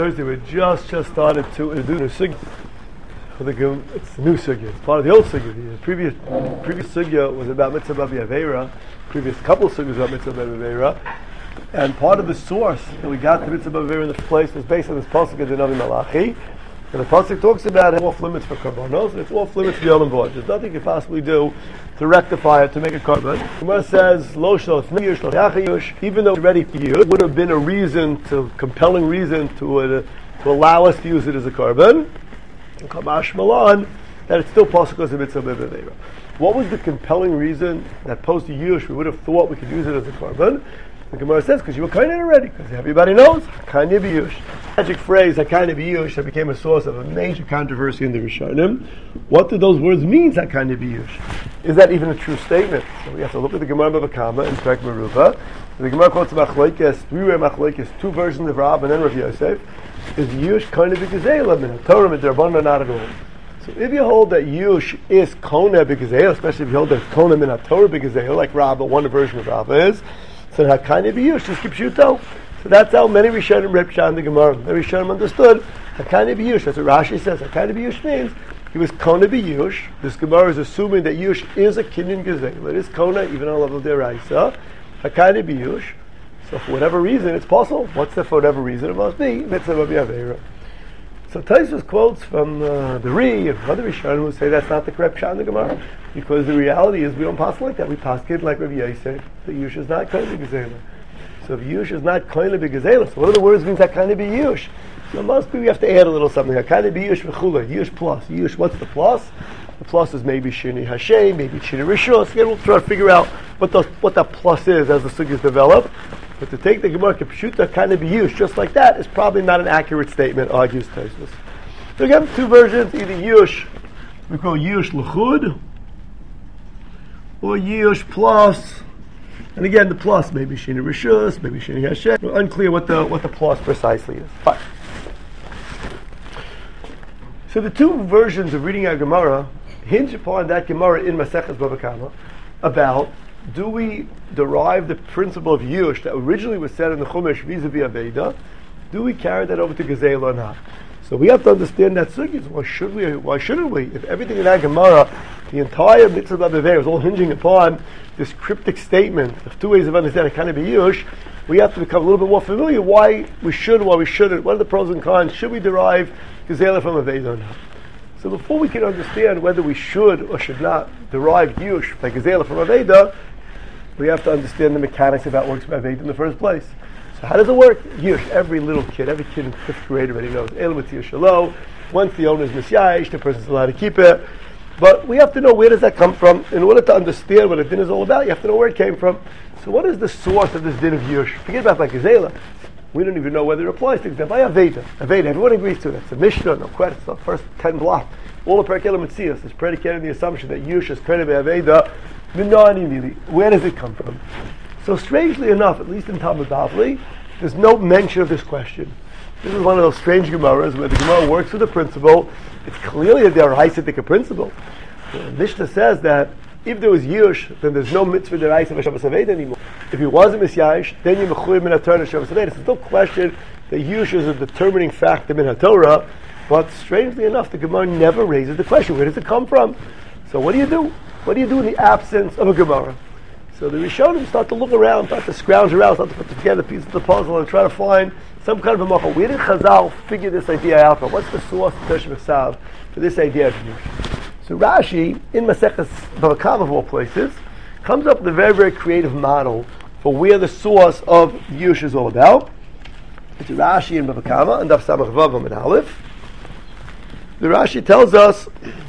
Thursday we just started to do the sugya. It's the new sugya. It's part of the old sugya. The previous sugya was about mitzvah b'avi aveira. Previous couple of sugyas about mitzvah b'avi aveira. And part of the source that we got to mitzvah b'avi aveira in the first place was based on this pasuk of the Navi Malachi. And the pasuk talks about it's off limits for karbanos, and it's off limits for yom and vod. There's nothing you can possibly do to rectify it, to make a karban. Gemara says, lo shlo yush, lo yush, even though it's ready for you, it would have been a compelling reason to allow us to use it as a karban. And kamash malan, that it's still possible as a mitzvah b'aveira. What was the compelling reason that post yush we would have thought we could use it as a karban? The Gemara says, because you were kind of already, because everybody knows, Hakanya b'yush. Magic phrase, Hakanya b'yush, that became a source of a major controversy in the Rishonim. What do those words mean, Hakanya b'yush? Is that even a true statement? So we have to look at the Gemara Bava Kama in Perek Meruva. The Gemara quotes Machlokes, three-way Machlokes, two versions of Rab and then Rav Yosef. Is yush kind of b'gazela, min ha-Torah, min derabbanan, not at all. So if you hold that yush is kona b'gazela, especially if you hold that kona min ha-Torah b'gazela, like Rabba, one version of Rabba is, so Hakanya b'yush, just keep shuto. So that's how many Rishonim ripped on the Gemara. Many Rishonim understood Hakanya b'yush. That's what Rashi says. Hakanya b'yush means he was kona b'yush. This Gemara is assuming that yush is a kinyan gazela. It is kona, even on a level of deraisa. Hakanya b'yush. So for whatever reason, it's possible. What's the for whatever reason? It must be mitzvah b'avi aveira. So Tosfos quotes from the Ri and other Rishonim who say that's not the correct pshat in the Gemara, because the reality is we don't pass like that. We pass kid like Rav Yosef. The yush is not koine b'gazela. So if yush is not koine b'gazela, so what are the words means hakanya b'yush? So it must be we have to add a little something. Hakanya b'yush v'chula. Yush plus. Yush, what's the plus? The plus is maybe shini hashem, maybe shini rishos. Again, we'll try to figure out what that plus is as the sugyas develop. But to take the Gemara Kipshuta kind of be used just like that is probably not an accurate statement, argues Tosfos. So again, two versions, either Yush, we call Yush L'chud, or Yush plus, and again the plus, maybe Shini Rishus, maybe Shini Hashem. We're unclear what the plus precisely is. Fine. So the two versions of reading our Gemara hinge upon that Gemara in Maseches Bava Kama about, do we derive the principle of Yush that originally was said in the Chumash vis-a-vis Aveda? Do we carry that over to Gazela or not? So we have to understand that sugyas. Why shouldn't we? If everything in that Gemara, the entire mitzvah of Aveda is all hinging upon this cryptic statement of two ways of understanding kind of Yush, we have to become a little bit more familiar why we should, why we shouldn't. What are the pros and cons? Should we derive Gazela from Aveda or not? So before we can understand whether we should or should not derive Yush by Gazela from Aveda, we have to understand the mechanics of how it works by Aveda in the first place. So how does it work? Yush, every kid in 5th grade already knows. El Matzir Shalo. Once the owner is Misyayish, the person's allowed to keep it. But we have to know where does that come from. In order to understand what a din is all about, you have to know where it came from. So what is the source of this din of Yush? Forget about by Gazela. We don't even know whether it applies to example. By Aveda, everyone agrees to it. It's a Mishnah, no question. It's the first 10 blocks. All the Perek Elam Metzias is predicated on the assumption that Yush is kind of Aveda. Where does it come from? So strangely enough, at least in Talmud Bavli, there's no mention of this question. This is one of those strange Gemaras where the Gemara works with a principle. It's clearly a deraisa principle. The Mishnah says that if there was Yush, then there's no mitzvah deraisa of Shabbos Aveda anymore. If he wasn't Misyayish, then you mechuyev min haTorah Shabbos Aveda. There's no question that Yush is a determining factor in haTorah. But strangely enough, the Gemara never raises the question: where does it come from? So what do you do? What do you do in the absence of a Gemara? So the Rishonim start to look around, start to scrounge around, start to put together pieces of the puzzle and try to find some kind of a macha. Where did Chazal figure this idea out from? What's the source of Tosh Mechsav for this idea of Yush? So Rashi, in Maseches Bava Kama of all places, comes up with a very, very creative model for where the source of Yush is all about. It's Rashi in Bava Kama, and Daf Samach Vav and Aleph. The Rashi tells us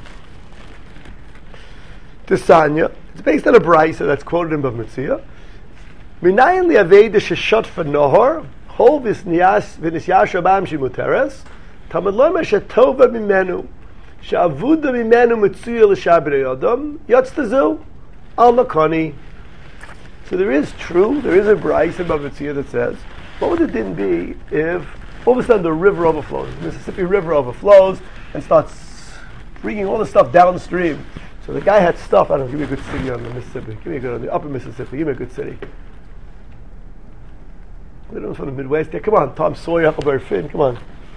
to Sanya. It's based on a brisa that's quoted in Bava Metzia. Minayin li'aveda sheshot v'nohor hol v'nisyash abam shimuteres tamad lo meshetova mimenu she'avuda mimenu mitzuya l'shabri adam yotztazu al makoni. So there is a brisa in Bava Metzia that says, what would the din be if all of a sudden the river overflows, the Mississippi River overflows and starts bringing all the stuff downstream? So the guy had stuff. I don't know. Give me a good city on the Mississippi. Give me a good on the upper Mississippi. Give me a good city. I don't know, from the Midwest. Yeah, come on, Tom Sawyer, Huckleberry Finn. Come on.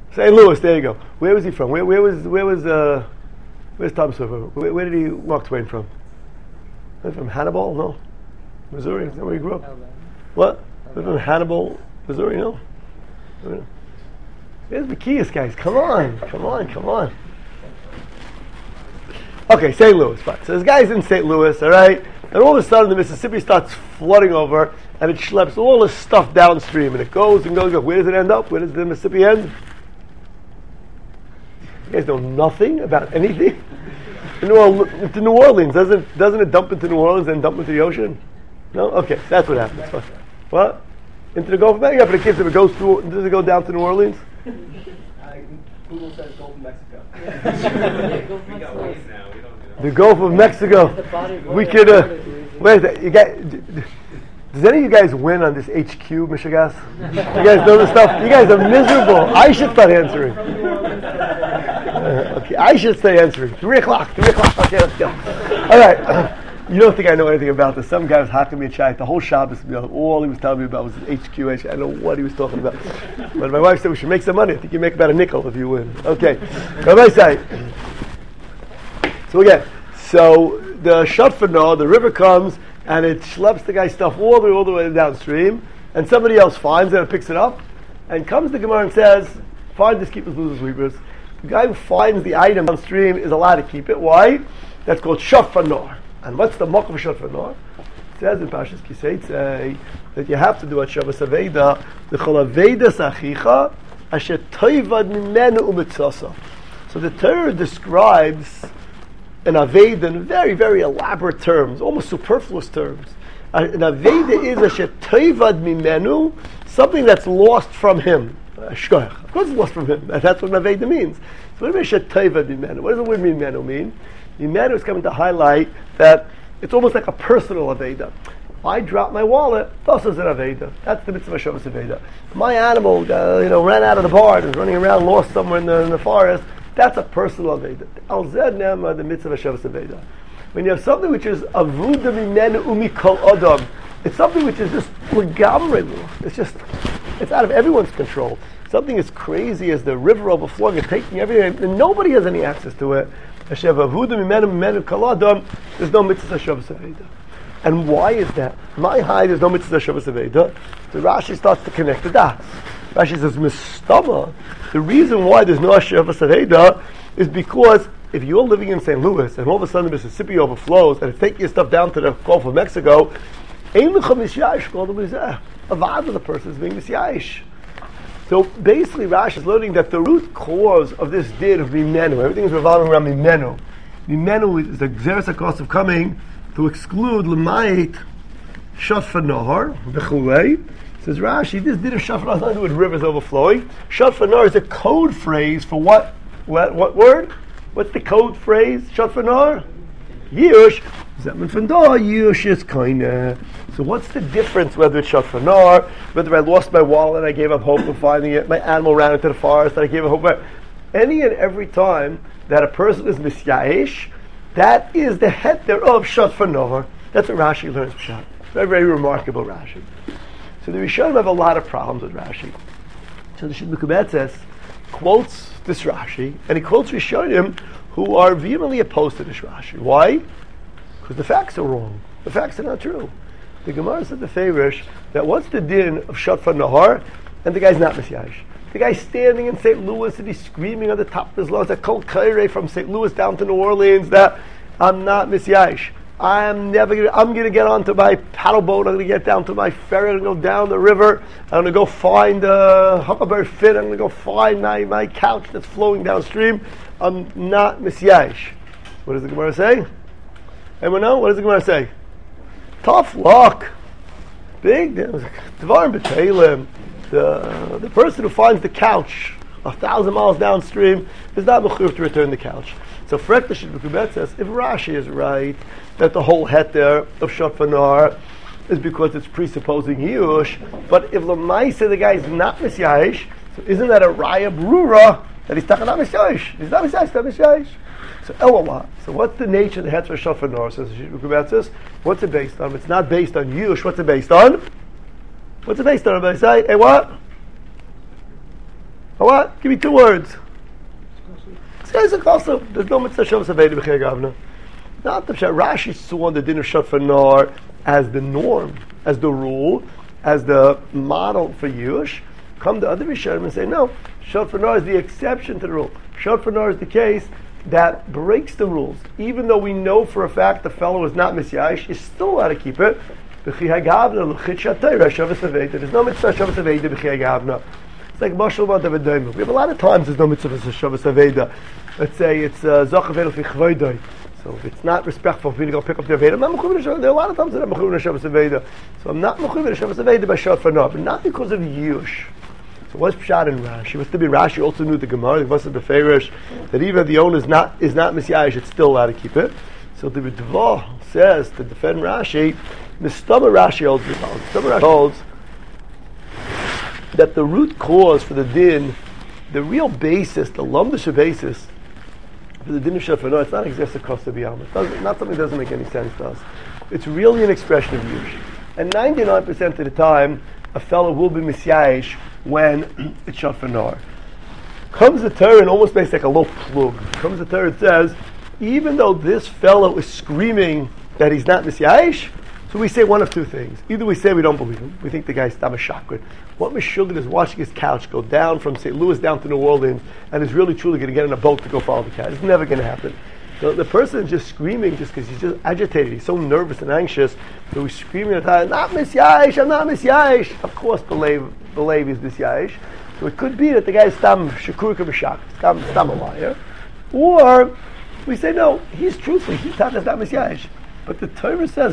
St. Louis, there you go. Where was he from? Where's Thomas from? Where did he Mark Twain from? From Hannibal? No. Missouri? Is that where he grew up? Alabama. What? From Hannibal, Missouri? No. There's Zacchaeus, guys. Come on. Okay, St. Louis. Fine. So this guy's in St. Louis, all right? And all of a sudden the Mississippi starts flooding over and it schleps all this stuff downstream and it goes and goes. Where does it end up? Where does the Mississippi end? You guys know nothing about anything? Into New Orleans. Doesn't it dump into New Orleans and dump into the ocean? No? Okay, that's what happens. What? Into the Gulf of Mexico? For the kids, if it goes through, does it go down to New Orleans? Google says Gulf of Mexico. We got ways now. We don't do that. The Gulf of Mexico. We could. Wait, you guys. Does any of you guys win on this HQ, Michigas? You guys know this stuff? You guys are miserable. I should start answering. Okay, I should start answering. 3 o'clock. Okay, let's go. All right. You don't think I know anything about this. Some guy was hacking me a chat. The whole Shabbos, all he was telling me about was HQ. I don't know what he was talking about. But my wife said we should make some money. I think you make about a nickel if you win. Okay. Rabbi say. So again, the Shotfanah, the river comes and it schleps the guy's stuff all the way downstream, and somebody else finds it and picks it up, and comes to the Gemara and says, find this, keepers, losers, weepers. The guy who finds the item downstream is allowed to keep it. Why? That's called Shotfanah. And what's the mock of Shotfanah? It says in Pashas Kisei that you have to do at Shabbos Aveda the Chol Aveda Sachicha Asher Toivad Mimenu Umitzasa. So the Torah describes an Aveda in very, very elaborate terms, almost superfluous terms. An Aveda is Asher Toivad Mimenu, something that's lost from him. Shkoyach. Of course it's lost from him. That's what an Aveda means. So what does Asher Toivad Mimenu? What does the word Mimenu mean? Mimenu is coming to highlight that it's almost like a personal Aveda. If I drop my wallet, das is an Aveda. That's the mitzvah of Shabbos Aveda. My animal, ran out of the barn, is running around, lost somewhere in the forest. That's a personal Aveda. Al zed nema the mitzvah of Shabbos Aveda. When you have something which is avuda mimenu umikol adam, it's something which is just legamre. It's out of everyone's control. Something as crazy as the river overflowing and taking everything, and nobody has any access to it. There's no mitzvah Shabbos Aveda. And why is that? My high, there's no mitzvah Shabbos Aveda. The Rashi starts to connect the dots. Rashi says, Mistama, the reason why there's no Shabbos Aveda is because if you're living in St. Louis and all of a sudden the Mississippi overflows and it's taking your stuff down to the Gulf of Mexico, a vada of the person is being misyayish. So basically, Rashi is learning that the root cause of this din of Mimenu, everything is revolving around Mimenu. Mimenu is the Xeris cost of coming to exclude L'mayit Shotfanah, B'chulei. Says Rashi, this din of Shotfanah has nothing to do with rivers overflowing. Shotfanah is a code phrase for what? What word? What's the code phrase? Shotfanah? Yush. Zeman Fandor, Yush is Koine. So what's the difference whether it's Shotfanah, whether I lost my wallet and I gave up hope of finding it, my animal ran into the forest and I gave up hope. Any and every time that a person is misyayish, that is the heter of Shotfanah. That's what Rashi learns from Pshat. Very, very remarkable Rashi. So the Rishonim have a lot of problems with Rashi. So the Shid Mekubetzes quotes this Rashi, and he quotes Rishonim who are vehemently opposed to this Rashi. Why? Because the facts are wrong. The facts are not true. The Gemara said the Farish that what's the din of Shotfanah, and the guy's not misyayish. The guy's standing in St. Louis and he's screaming on the top of his lungs that Kol Kairei from St. Louis down to New Orleans that I'm not misyayish. I'm going to get onto my paddle boat. I'm going to get down to my ferry. I'm going to go down the river. I'm going to go find Huckleberry Finn. I'm going to go find my couch that's flowing downstream. I'm not misyayish. What does the Gemara say? Anyone know? What does the Gemara say? Tough luck. Big Devarim B'Teilim. The person who finds the couch 1,000 miles downstream is not mechuyev to return the couch. So Frek the Shid Mekubetzes says, if Rashi is right, that the whole heter of Shotfanah is because it's presupposing Yush, but if Lamaisa the guy is not misyayish, so isn't that a Raya Brura that he's not misyayish? He's not misyayish. So Elah. So what's the nature of the heter of Shotfanah? Says the Shid Mekubetzes. What's it based on? It's not based on Yush. What's it based on? What's it based on? Everybody say, hey, what? What? Give me 2 words. Says it also. There's no mitzvah Shabbos Aveda b'chei gavna. Not the pshat. Rashi saw the din of shofar nar as the norm, as the rule, as the model for Yush. Come to other Rishonim and say, no, shofar nar is the exception to the rule. Shofar nar is the case that breaks the rules. Even though we know for a fact the fellow is not misyayish, he's still allowed to keep it. There's no mitzvah Shabbos Aveda b'chei gavna. It's like Mashal Madav. We have a lot of times there's no mitzvah Shabbos Aveda. Let's say it's Zoch Aveda fi Chvoidoi. So if it's not respectful for me to go pick up the Aveda, I'm not Mechuv. There are a lot of times that I'm Mechuv Shabbos Aveda. So I'm not Mechuv Shabbos Aveda by shofar nar, but not because of Yush. So what's Pshat in Rashi? What's to be Rashi also knew the Gemara, what's the Beferish, that even if the owner is not Misyayish, it's still allowed to keep it. So the Ritva says to defend Rashi, Mistama Rashi holds the Mistama Rashi holds that the root cause for the din, the real basis, the lumdish basis for the din of shofar nar, it's not exercise kosa b'yalma. It's not something that doesn't make any sense to us. It's really an expression of Yush. And 99% of the time, a fellow will be misyayish when it's shofar nar. Comes the Torah and almost makes like a little plug. Comes the Torah and says, even though this fellow is screaming that he's not misyayish, so we say one of 2 things. Either we say we don't believe him, we think the guy's stam a shakrid. What Meshuggah is watching his couch go down from St. Louis down to New Orleans and is really truly going to get in a boat to go follow the cat. It's never going to happen. The person is just screaming just because he's just agitated. He's so nervous and anxious. So he's screaming at the time, not misyayish, I'm not misyayish. Of course, believe he's misyayish. So it could be that the guy is stam shakurka b'shak, stam a liar. Or we say, no, he's truthful. He's not misyayish. But the Torah says,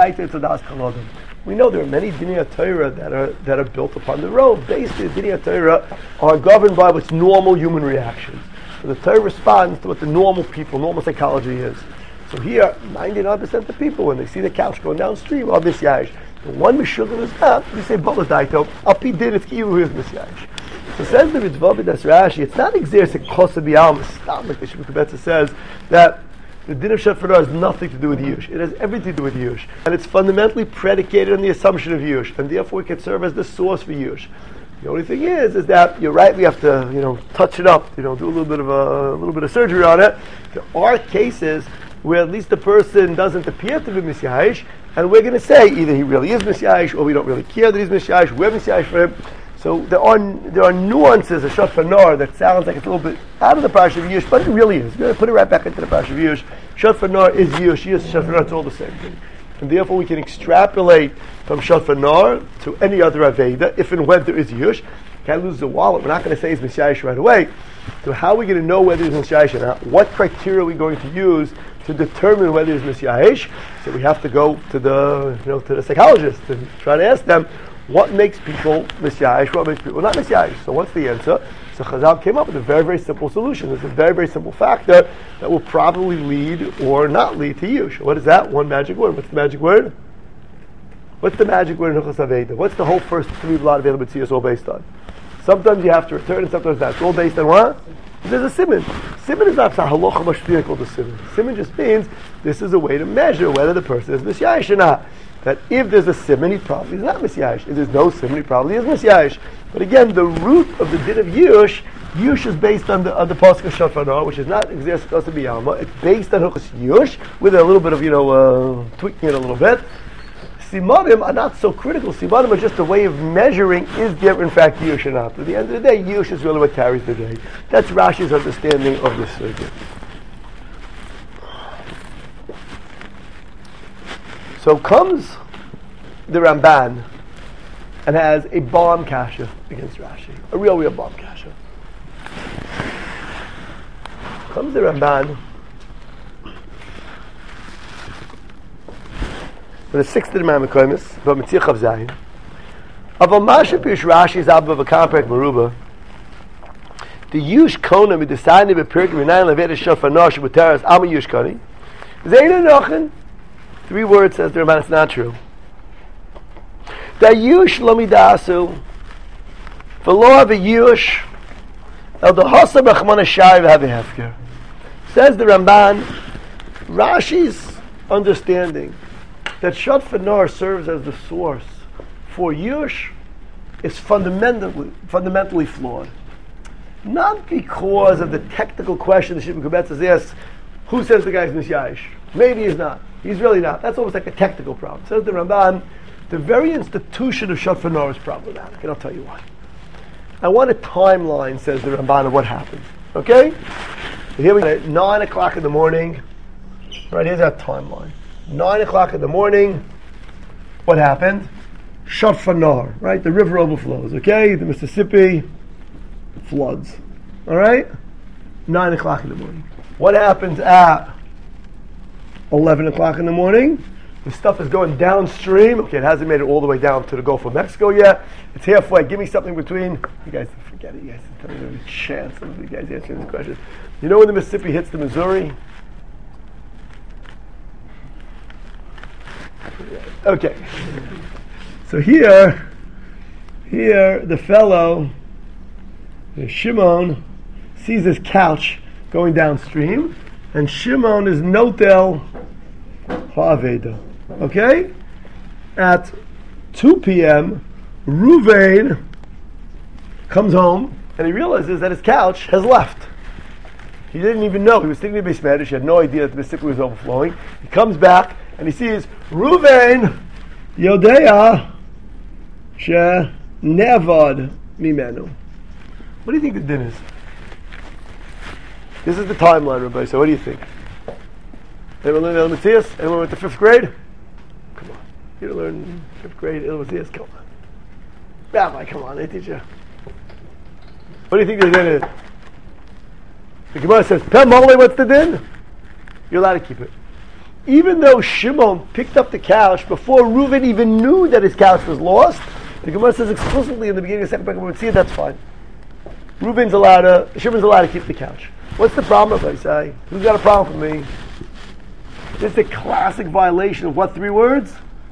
we know there are many Dinei Torah that are built upon the road. Basically, the Dinei Torah are governed by what's normal human reactions. So the Torah responds to what the normal psychology is. So here, 99% of the people, when they see the couch going downstream, are misyayish. The one Meshuggah is not, we say, Baladaito, Api din, it's Kiyu who is misyayish. So says the Ritva B'das Rashi, it's not exercise kosa b'yalma, like the Shemukah Betza says, that the din of shofar nar has nothing to do with Yush. It has everything to do with Yush. And it's fundamentally predicated on the assumption of Yush. And therefore it can serve as the source for Yush. The only thing is that you're right, we have to, touch it up, do a little bit of surgery on it. There are cases where at least the person doesn't appear to be misyayish, and we're going to say either he really is misyayish or we don't really care that he's misyayish, we're misyayish for him. So there are nuances of shofar nar that sounds like it's a little bit out of the parsha of Yush, but it really is. We're going to put it right back into the parsha of Yush. Shofar nar is Yush, shofar nar, it's all the same thing. And therefore we can extrapolate from shofar nar to any other Aveda, if and when there is Yush. Can't lose the wallet. We're not going to say he's misyayish right away. So how are we going to know whether he's misyayish or not? What criteria are we going to use to determine whether he's misyayish? So we have to go to the psychologist and try to ask them, what makes people misyayish? What makes people not misyayish? So what's the answer? So Chazal came up with a very, very simple solution. There's a very, very simple factor that will probably lead or not lead to Yush. What is that? One magic word. What's the magic word? What's the magic word in Hilchos Aveda? What's the whole first 3 blot of Eilat B'tzias all based on? Sometimes you have to return and sometimes not. It's all based on what? There's a simon. Simon is not a halacha mashpia called a simon. Simon just means this is a way to measure whether the person is misyayish or not. That if there's a simon, he probably is not misyayish. If there's no simon, he probably is misyayish. But again, the root of the din of Yush is based on the pasuk of shofar nar, which is not exercise kosa b'yalma. It's based on Hilchos Yush with a little bit of tweaking it a little bit. Simanim are not so critical. Simanim are just a way of measuring is there in fact Yush or not. At the end of the day, Yush is really what carries the day. That's Rashi's understanding of this circuit. So comes the Ramban and has a bomb kasha against Rashi. A real bomb kasha. Comes the Ramban for the 6th of the Mamakoimis, but Mitzir Chav Zayin. Aval Masha Pish Rashi's Abba V'Kamprek Maruba. The Yush Kona Midasani B'Pirkim Minayin Leveda Shofar Nar Shebuteres Ama Yush Koni. Zayin Nochen. 3 words says the Ramban, it's not true. The Yush Lomidasu V'lo V'Yush El Dehasa B'Chmana Shai V'Havihefker. Says the Ramban, Rashi's understanding that shofar nar serves as the source for Yush is fundamentally flawed. Not because of the technical question the Shimon Kubetzes asks, who says the guy's Misyayish? Maybe he's not. He's really not. That's almost like a technical problem. Says the Ramban, the very institution of Shofar Nor is problematic, and I'll tell you why. I want a timeline, says the Ramban, of what happened. Okay? So here we go. At 9 o'clock in the morning. Right, here's our timeline. 9 o'clock in the morning. What happened? Shofar Nor, right? The river overflows, okay? The Mississippi floods. Alright? 9 o'clock in the morning. What happens at 11 o'clock in the morning? The stuff is going downstream. Okay, it hasn't made it all the way down to the Gulf of Mexico yet. It's halfway. Give me something between. You guys forget it. You guys tell me there's a chance of you guys answering this question. You know when the Mississippi hits the Missouri? Okay. So here, the fellow, Shimon, sees his couch going downstream, and Shimon is notel ha'aveda. Okay? At 2 p.m., Ruvain comes home, and he realizes that his couch has left. He didn't even know. He was thinking of Mishmedish. He had no idea that the Mississippi was overflowing. He comes back, and he sees Ruvain Yodea She Nevad Mimenu. What do you think the din is? This is the timeline, Rabbi. So what do you think? Anyone learn El Matthias? Anyone went to 5th grade? Come on. You don't learn 5th grade El Matthias? Come on. Rabbi, come on. I teach you. What do you think the din is? The Gemara says, Pem Mole, what's the din? You're allowed to keep it. Even though Shimon picked up the couch before Reuven even knew that his couch was lost, the Gemara says explicitly in the beginning of the second paragraph, we see it, that's fine. Shimon's allowed to keep the couch. What's the problem, if I say? Who's got a problem with me? This is a classic violation of what 3 words?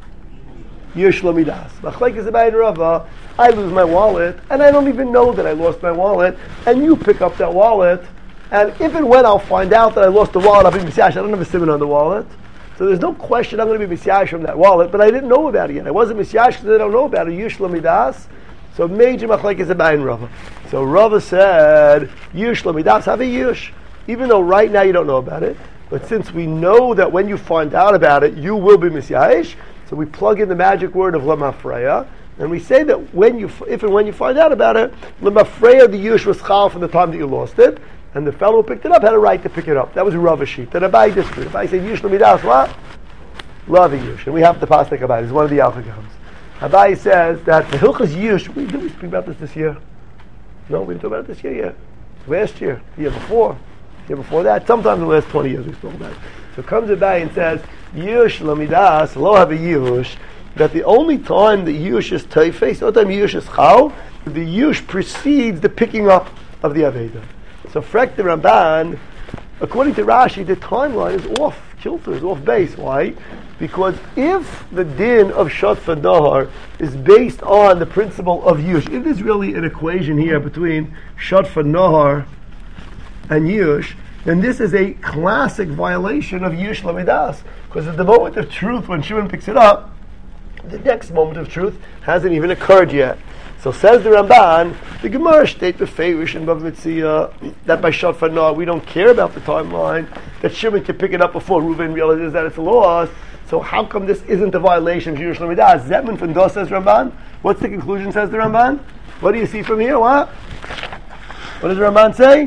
Yush Lamidas. Machlekes Abaye and Rava, I lose my wallet, and I don't even know that I lost my wallet, and you pick up that wallet, and if and when I'll find out that I lost the wallet, I'll be Misyash. I don't have a simon on the wallet. So there's no question I'm going to be Misyash from that wallet, but I didn't know about it yet. I wasn't Misyash because I don't know about it. Yush Lamidas. So major machlekes Abaye and Rava. So Rava said, Yush Lamidas, have a Yush. Even though right now you don't know about it, but since we know that when you find out about it, you will be Misyash, so we plug in the magic word of Lamafreya, and we say that if and when you find out about it, Lamafreya, the Yush was chal from the time that you lost it, and the fellow who picked it up had a right to pick it up. That was a Rava sheet. Then Abaye disagreed. Abaye said, Yush Lamidas, what? Love a Yush. And we have the pasuk Abaye. It's one of the Alpha Gams. Abaye says that the Hilchas Yush, did we speak about this year? No, we didn't talk about it this year yet. Last year, the year before that, sometimes in the last 20 years we spoke about it. So comes Abaye and says, Yush Lamidas, lo have a Yush, that the only time the Yush is teifes, the only time Yush is chal, the Yush precedes the picking up of the Aveda. So Frek the Ramban, according to Rashi, the timeline is off kilter, is off base. Why? Because if the din of Shofar Nor is based on the principle of Yush, if there's really an equation here between Shofar Nor and Yush, then this is a classic violation of Yush Lamidas. Because at the moment of truth, when Shimon picks it up, the next moment of truth hasn't even occurred yet. So says the Ramban, the Gemara states the Feirish and Bava Metzia that by Shofar Nor we don't care about the timeline, that Shimon can pick it up before Reuven realizes that it's lost. So how come this isn't a violation of Yush Lamidas? Zetman from Dos says Ramban. What's the conclusion, says the Ramban? What do you see from here? What does the Ramban say?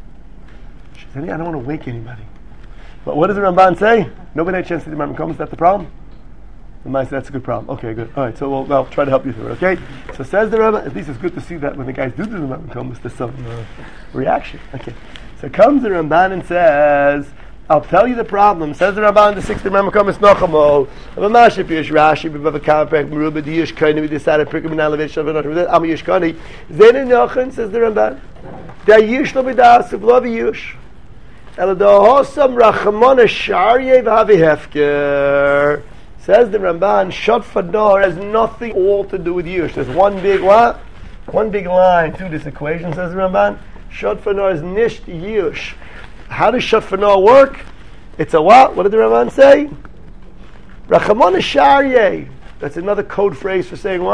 She said, I don't want to wake anybody. But what does the Ramban say? Nobody had a chance to see the Ramban come. Is that the problem? The Ramban said, that's a good problem. Okay, good. All right, so I'll try to help you through it, okay? So says the Ramban, at least it's good to see that when the guys do the Ramban come, there's some reaction. Okay. So comes the Ramban and says, I'll tell you the problem. Says the Ramban, the 6th Ramban comes Nachamo. Amaship Yesh Rashi, Bava Kampek, Meruba, the Yishkani, we decided Prikum and Alavich, Am Yishkani. Zayin Nachan, says the Ramban. Da Yish Lobidas, Vlovi Yush. Eladahosam Rachamona Sharye Vavi Hefker. Says the Ramban, Shofar Nor has nothing all to do with Yush. There's one big what? One big line to this equation, says the Ramban. Shofar Nor is Nisht Yush. How does Shofar Nor work? It's a what? What did the Ramban say? Rachamona Sharye. That's another code phrase for saying what?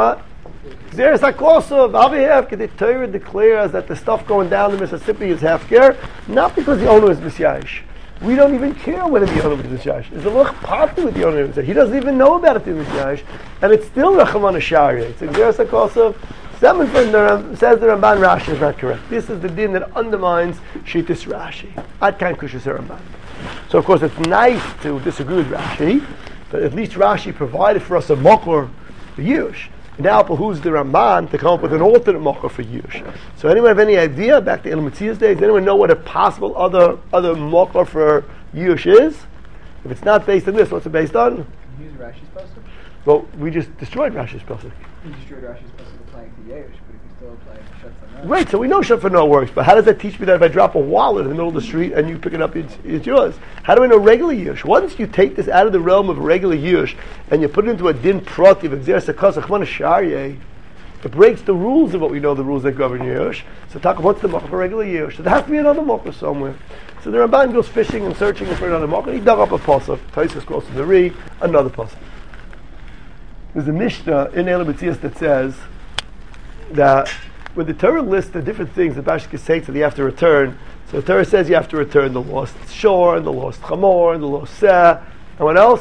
Xeris HaKosov, Avihev, the Torah declares that the stuff going down the Mississippi is Hefker, not because the owner is Misyayish. We don't even care whether the owner is Misyayish. It's a little party with the owner is Misyayish. He doesn't even know about it being Misyayish, and it's still Rechamana Shari. It's Xeris HaKosov. Says the Ramban, Rashi is not correct. This is the din that undermines Shittis Rashi. Ad kan kushas Ramban. So of course it's nice to disagree with Rashi, but at least Rashi provided for us a mokor for Yush. Now who's the Ramban to come up with an alternate mokor for Yush. So anyone have any idea, back to Ilm Metzias days, anyone know what a possible other mokor for Yush is? If it's not based on this, what's it based on? Use Rashi's pasuk. Well, we just destroyed Rashi's pasuk. You destroyed Rashi's pasuk applying to Yerush, but if you still apply Shot Right, so we know Shafar works, but how does that teach me that if I drop a wallet in the middle of the street and you pick it up, it's yours? How do I know regular Yush? Once you take this out of the realm of regular Yush and you put it into a din prati of Exer Sakasa Chmana Sharye, it breaks the rules of what we know, the rules that govern Yush. So talk about what's the Mocha for regular Yush. So there has to be another Mocha somewhere. So the Ramban goes fishing and searching for another Mocha, and he dug up a pasuk. Taisus goes to the Ri, another pasuk. There's a Mishnah in Eila B'tzias that says that when the Torah lists the different things that Bashik says that you have to return, so the Torah says you have to return the lost shor, and the lost chamor, and the lost seh, and what else?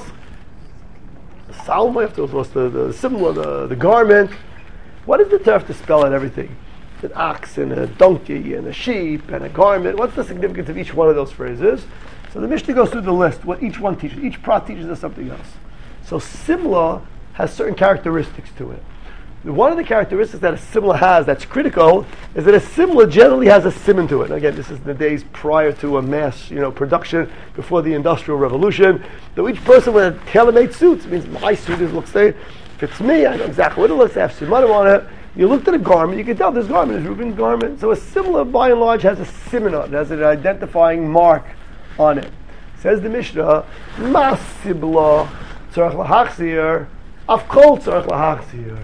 The salma, you have to lost the similar, the garment. What does the Torah have to spell out everything? An ox, and a donkey, and a sheep, and a garment. What's the significance of each one of those phrases? So the Mishnah goes through the list, what each one teaches. Each prat teaches us something else. So simla has certain characteristics to it. One of the characteristics that a simla has that's critical is that a simla generally has a simon to it. And again, this is the days prior to a mass, production, before the Industrial Revolution. Though each person with tailor-made suits, it means my suit fits me, I know exactly what it looks like, I have simanim on it. You looked at a garment, you can tell this garment is Reuben's garment. So a simla, by and large, has a simon on it, has an identifying mark on it. Says the Mishnah, Masibla tzarech lahachzir, afkol tzarech lahachzir.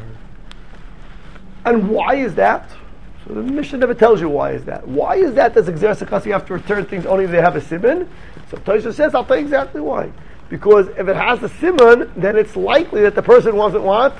And why is that? So the Mishnah never tells you why is that. Why is that as Exer Sakasi you have to return things only if they have a simon? So Tosha says, I'll tell you exactly why. Because if it has a simon, then it's likely that the person wasn't what?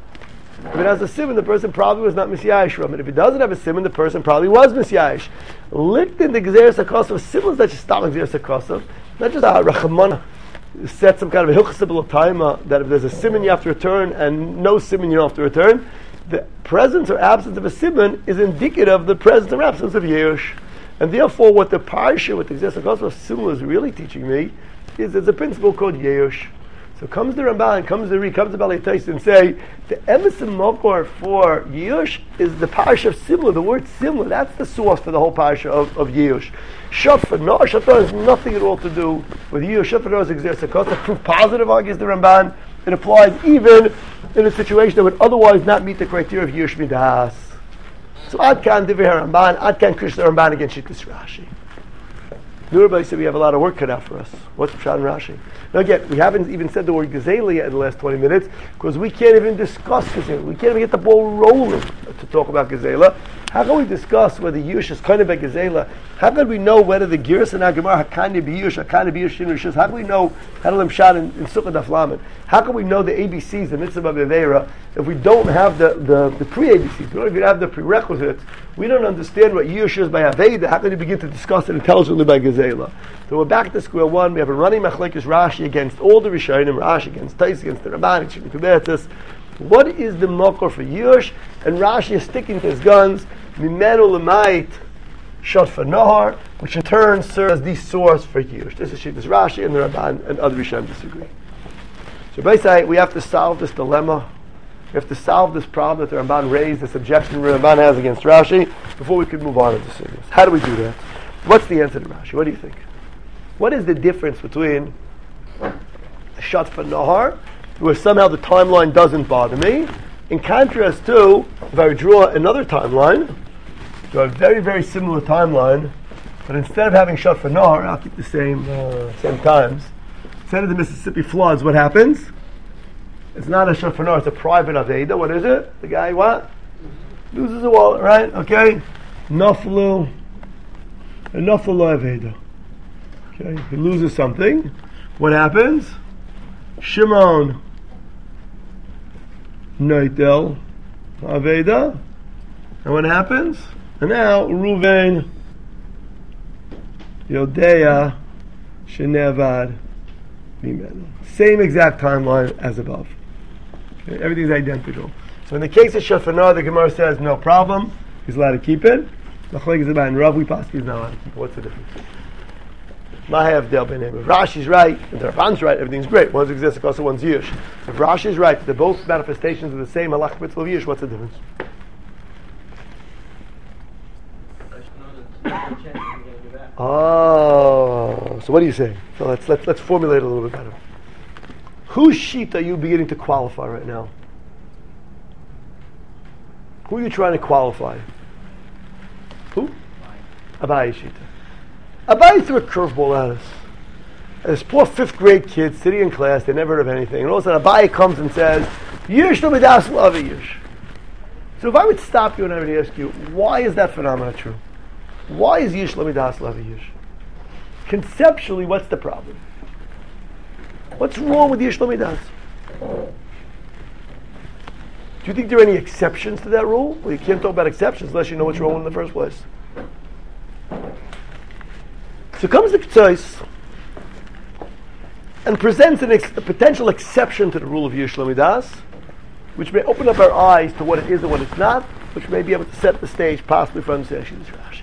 If it has a simon, the person probably was not Misyayish from it. If it doesn't have a simon, the person probably was Misyayish. Licked in the Exer Sakasi, simons that you stop Exer Sakasi, not just a Rachamana. Set some kind of a hilchasibul taima that if there's a simon you have to return and no simon you don't have to return. The presence or absence of a simon is indicative of the presence or absence of Yerush. And therefore, what the parsha, what the Exer of Simla is really teaching me, is there's a principle called Yerush. So comes the Ramban, comes the Ri, comes the Balei Tais and say, the emes and mokor for Yerush is the parsha of Simla, the word Simla, that's the source for the whole parsha of Yerush. Shafar has nothing at all to do with Yerush. Shafar is Exer Sakasa. Proof positive, argues the Ramban. It applies even in a situation that would otherwise not meet the criteria of Yush Midas. So Ad Kan Divrei Ramban, Ad Kan Krishna Ramban against Shittis Rashi. Everybody said we have a lot of work cut out for us. What's Pshat and Rashi? Now again, we haven't even said the word Gezelia in the last 20 minutes because we can't even discuss Gezelia. We can't even get the ball rolling to talk about Gezela. How can we discuss whether Yush is kind of a Gezela? How can we know whether the Giras and Agamar Hakani B'Yush, Hakani B'Yush, Shin Rishus? How can we know Hadalim Shad in Sukkah Daf Lamed? How can we know the ABCs, the Mitzvah B'Aveira, if we don't have the pre-ABCs? We don't even have the prerequisites. We don't understand what Yush is by Aveda. How can we begin to discuss it intelligently by Gezela? So we're back to square one. We have a running Machlekes Rashi against all the Rishonim, Rashi against Tais, against the Ramban, against Kubertus. What is the mokor for Yush? And Rashi is sticking to his guns. Mimenu l'mayit shot for Nahar, which in turn serves as the source for Yush. This is Shittas Rashi and the Ramban and other Rishonim disagree. So basically, we have to solve this dilemma. We have to solve this problem that the Ramban raised, this objection the Ramban has against Rashi, before we could move on into Sigas. How do we do that? What's the answer to Rashi? What do you think? What is the difference between shot for Nahar, where somehow the timeline doesn't bother me, in contrast to, if I draw another timeline, so a very, very similar timeline, but instead of having shot for Nahar, I'll keep the same times. Instead of the Mississippi floods, what happens? It's not a shot for Nahar, it's a private Aveda. What is it? The guy, what? Loses a wallet, right? Okay? Naflu Aveda. Okay? He loses something. What happens? Shimon Noitel, Aveda. And what happens? And now, Ruvain, Yodea, Shenevad, Mimenu. Same exact timeline as above. Okay, everything's identical. So in the case of Shafana, the Gemara says no problem. He's allowed to keep it. L'chleik is about in Rav, we pass, he's not allowed to keep it. What's the difference? Mahav Del B'nei. If Rashi's right, if the Rabban's right, everything's great. One's exists, also one's Yish. If Rashi's right, they're both manifestations of the same halach mitzvah of Yish, what's the difference? Oh, so what are you saying? So let's formulate it a little bit better. Whose sheet are you beginning to qualify right now? Who are you trying to qualify? Who? Abayi Shita. Abayi threw a curveball at us. And this poor 5th grade kid sitting in class, they never heard of anything, and all of a sudden Abayi comes and says, Yish no midas love Yish. So if I would stop you and I would ask you, why is that phenomenon true? Why is Yish lo midas love Yish? Conceptually, what's the problem? What's wrong with Yish lo midas? Do you think there are any exceptions to that rule? Well, you can't talk about exceptions unless you know what's wrong in the first place. So comes the Ketzos and presents a potential exception to the rule of Yish lo midas, which may open up our eyes to what it is and what it's not, which may be able to set the stage possibly for understanding this Rashi.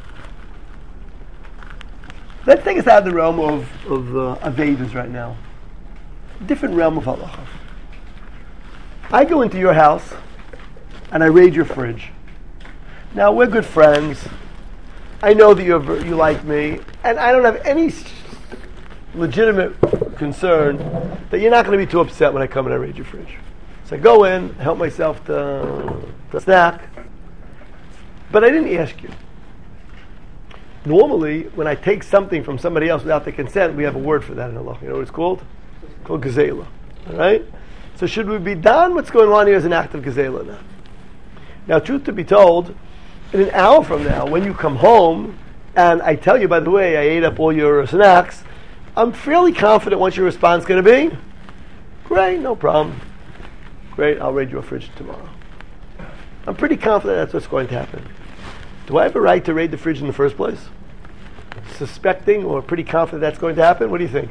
Let's take us out of the realm of Avedas right now. Different realm of halacha. I go into your house and I raid your fridge. Now we're good friends. I know that you like me, and I don't have any legitimate concern that you're not going to be too upset when I come and I raid your fridge. So I go in, help myself to a snack, but I didn't ask you. Normally, when I take something from somebody else without their consent, we have a word for that in Allah. You know what it's called? It's called gezela. All right? So should we be done? What's going on here is an act of gezela now. Now, truth to be told, in an hour from now, when you come home, and I tell you, by the way, I ate up all your snacks, I'm fairly confident what your response is going to be. Great, no problem. Great, I'll raid your fridge tomorrow. I'm pretty confident that's what's going to happen. Do I have a right to raid the fridge in the first place? Suspecting or pretty confident that's going to happen? What do you think?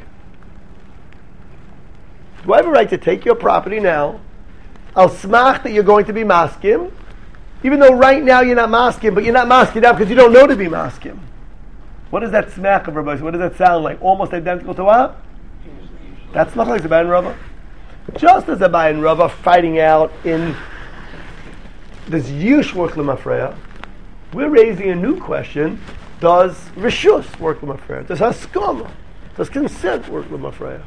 Do I have a right to take your property now? I'll smach that you're going to be maskim, even though right now you're not maskim, but you're not maskim now because you don't know to be maskim. What does that smack of Rabbi? What does that sound like? Almost identical to what? That's not like Abayi and Rava. Just as Abayi and Rava fighting out in this Yush work l'mafreya, we're raising a new question. Does Rishus work l'mafreya? Does Haskama, does consent work l'mafreya?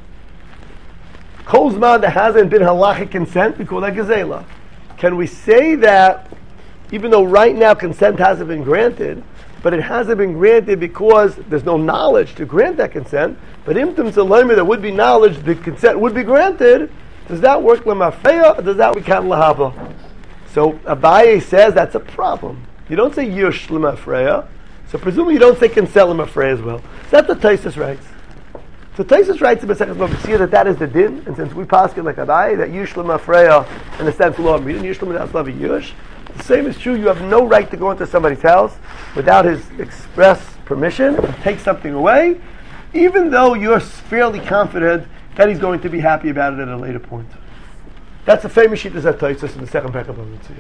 Kol zman there hasn't been halachic consent, we call that gezela. Can we say that even though right now consent hasn't been granted, but it hasn't been granted because there's no knowledge to grant that consent, but imtum tzalemi there would be knowledge, the consent would be granted, does that work l'mafreya or does that work l'haba? So Abayi says that's a problem. You don't say yush l'mafreya, so presumably you don't say consent l'mafreya as well. So that's what Taisus writes. So Taisus writes in Maseches Bava Metzia that is the din, and since we pass it like Abayi, that yush l'mafreya in the sense of law of reading, yush l'midas lavi yush, the same is true. You have no right to go into somebody's house without his express permission and take something away, even though you're fairly confident that he's going to be happy about it at a later point. That's the famous sheet that Taisus in the second parak of Bava Metzia.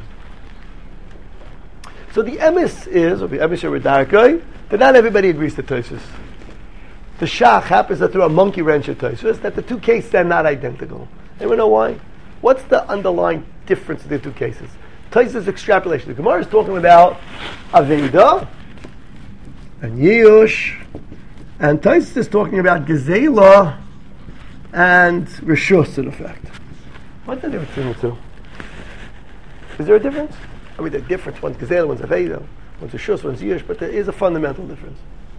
So the emes is, or the emes Redarkai, that not everybody agrees to Taisus. The Shach happens to throw a monkey wrench at Taisus, that the two cases are not identical. Anyone know why? What's the underlying difference in the two cases? Taisus extrapolation. The Gemara is talking about Aveda and Yush, and Taisus is talking about Gezela and Rishus in effect. What's the difference between the two? Is there a difference? I mean, there's difference. One's Gezela, one's Aveda, one's Rishus, one's Yush, but there is a fundamental difference.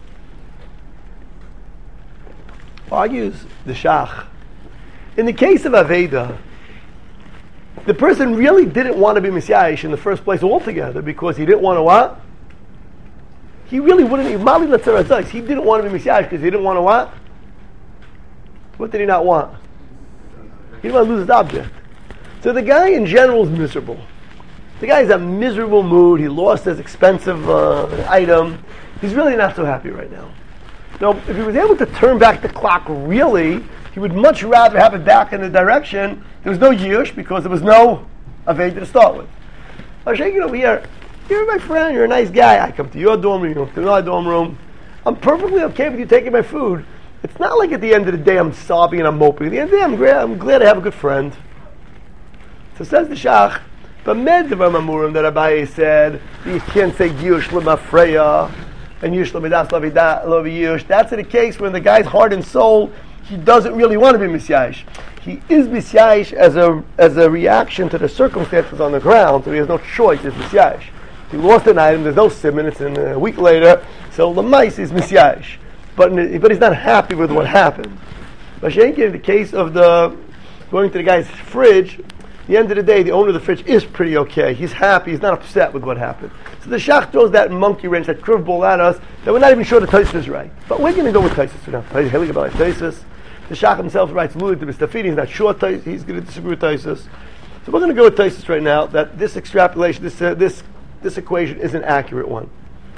Argues the Shach. In the case of Aveda, the person really didn't want to be Messiah in the first place altogether because he didn't want to what? He really wouldn't. He didn't want to be Messiah because he didn't want to what? What did he not want? He didn't want to lose his object. So the guy in general is miserable. The guy's in a miserable mood. He lost his expensive item. He's really not so happy right now. Now, if he was able to turn back the clock really, he would much rather have it back in the direction. There was no Yush because there was no Aveda to start with. Hashem, over here, you're my friend, you're a nice guy. I come to your dorm room, you come to my dorm room. I'm perfectly okay with you taking my food. It's not like at the end of the day I'm sobbing and I'm moping. At the end of the day, I'm glad I have a good friend. So says the Shach, but Medvar Mamurim that Abaye said, you can't say Yush Lemafreya and Yush Lemidas Lavi Yush. That's in the case when the guy's heart and soul, he doesn't really want to be Misyayish. He is Misyayish as a reaction to the circumstances on the ground, so he has no choice, he's Misyayish. He lost an item, there's no simon, it's in a week later, so Lamais is Misyayish. But he's not happy with what happened. Mashenki, in the case of going to the guy's fridge, at the end of the day, the owner of the fridge is pretty okay. He's happy, he's not upset with what happened. So the Shach throws that monkey wrench, that curveball at us, that we're not even sure the Taisus is right. But we're going to go with Taisus for now. The Shach himself writes, Louis to Mr. He's not sure he's going to disagree with Taisus. So we're going to go with Taisus right now, that this extrapolation, this equation is an accurate one.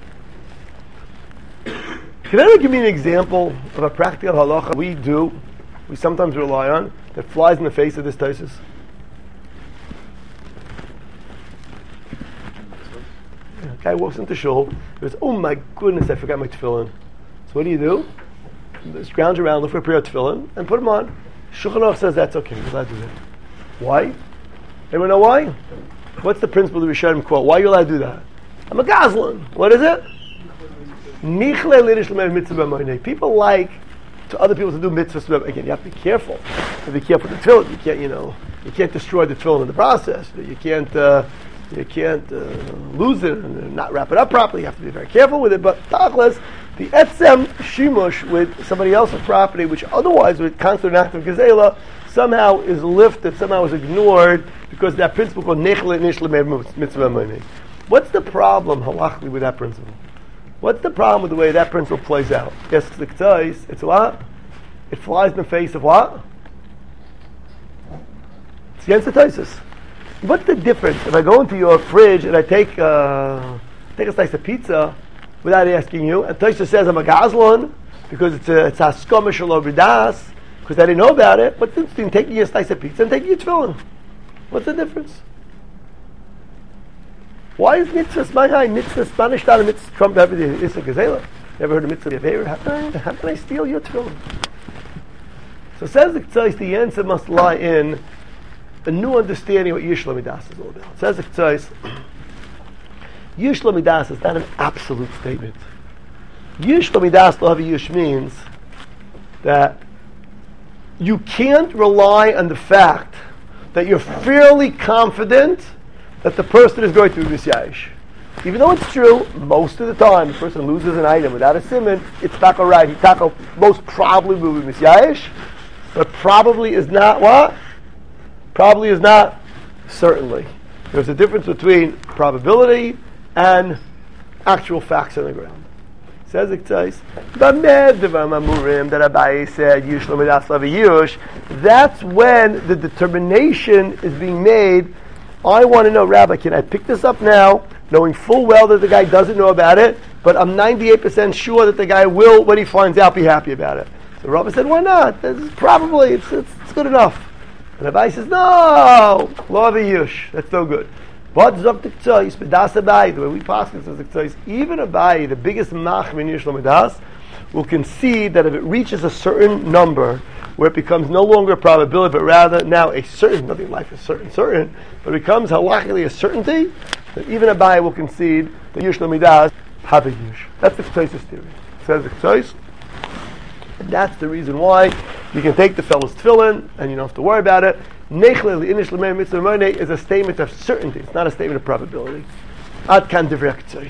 Can anyone give me an example of a practical halacha we sometimes rely on, that flies in the face of this Taisus? A guy walks into shul, he goes, oh my goodness, I forgot my tefillin. So what do? Just scrounge around, look for a pair of tefillin, and put them on. Shulchan Aruch says that's okay, you're allowed to do that. Why? Anyone know why? What's the principle of the Rishonim quote? Why are you allowed to do that? I'm a Goslin. What is it? People like to other people to do mitzvahs. Again, you have to be careful. You have to be careful with the tefillin. You can't destroy the tefillin in the process. You can't lose it and not wrap it up properly. You have to be very careful with it. But tachlis, the etzem shimush with somebody else's property, which otherwise would constitute an act of gezela, somehow is lifted, somehow is ignored because that principle called nechel nishla mitzvah money. What's the problem halachically with that principle? What's the problem with the way that principle plays out? Yes, it's what? It flies in the face of what? It's against the Taisus. What's the difference if I go into your fridge and I take a slice of pizza without asking you, and Taisus says I'm a Goslin because it's haskama shelo b'das, because I didn't know about it. What's the difference between taking a slice of pizza and taking your tefillin? What's the difference? Why is mitzvah my high mitzvah Spanish style mitzvah trump everything? It's a gazela. Never heard of mitzvah yaveir? How can I steal your tefillin? So says the Ktsois, the answer must lie in a new understanding of what Yush Lamidas is all about. It says the Ktsois, Yush Lamidas is not an absolute statement. Yush Lamidas Lahavi Yush means that you can't rely on the fact that you're fairly confident that the person is going to be misyayish. Even though it's true, most of the time, the person loses an item without a simon, it's not alright. He most probably will be misyayish, but probably is not what? Probably is not certainly. There's a difference between probability and actual facts on the ground. Says it says, that Abaye said, Yush, that's when the determination is being made. I want to know, Rabbi, can I pick this up now, knowing full well that the guy doesn't know about it, but I'm 98% sure that the guy will, when he finds out, be happy about it. So Rabbi said, why not? This is probably, it's good enough. And Abaye says, no, law of Yush, that's no good. But Zok the Ktsois, Bedas Abaye, the way we pass this is the Ktsois, even Abaye, the biggest machmir in Yush Lamidas, will concede that if it reaches a certain number, where it becomes no longer a probability, but rather now a certain, nothing in life is certain, but it becomes halachically a certainty, that even Abaye will concede that Yush Lamidas have a Yush. That's the Ktsois' theory. It says the Ktsois, and that's the reason why you can take the fellow's tefillin, and you don't have to worry about it. Nechle li'inish l'mei mitzvah money is a statement of certainty. It's not a statement of probability. Ad kan divrei Ktsois.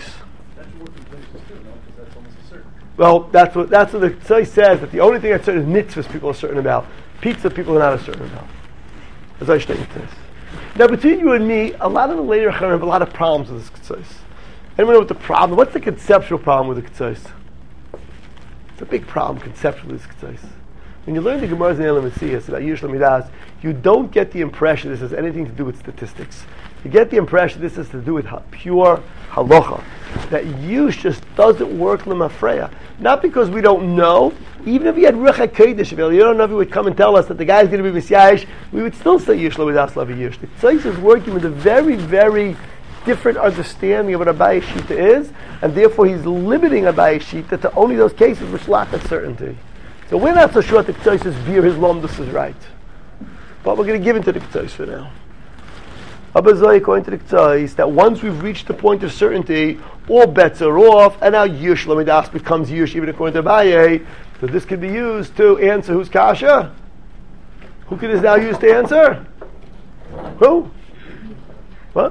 Well, that's what the Ktsois says, that the only thing that's certain is mitzvahs people are certain about. Pizza people are not certain about. As I state this. Now, between you and me, a lot of the later Chaim have a lot of problems with this Ktsois. Anyone know what the problem? What's the conceptual problem with the Ktsois? It's a big problem conceptually with this Ktsois. When you learn the Gemara's in Elam Mesiyas about Yush Lamidas, you don't get the impression this has anything to do with statistics. You get the impression this is to do with pure halacha, that Yush just doesn't work lemafreya. Not because we don't know. Even if he had Ruach HaKodesh, if Eliyah would come and tell us that the guy's going to be Misyayish, we would still say Yush Lovidas Lavi Yush. The Tzais is working with a very, very different understanding of what Abaye Shita is, and therefore he's limiting Abaye Shita to only those cases which lack uncertainty. So we're not so sure that the Tzais' view, his lomdus is right. But we're going to give into the Tzais for now. Abazai, according to the Tzais, that once we've reached the point of certainty, all bets are off, and now Yush Lamidas becomes Yush, even according to Abaye. So this can be used to answer who's Kasha? Who can this now use to answer? Who? What?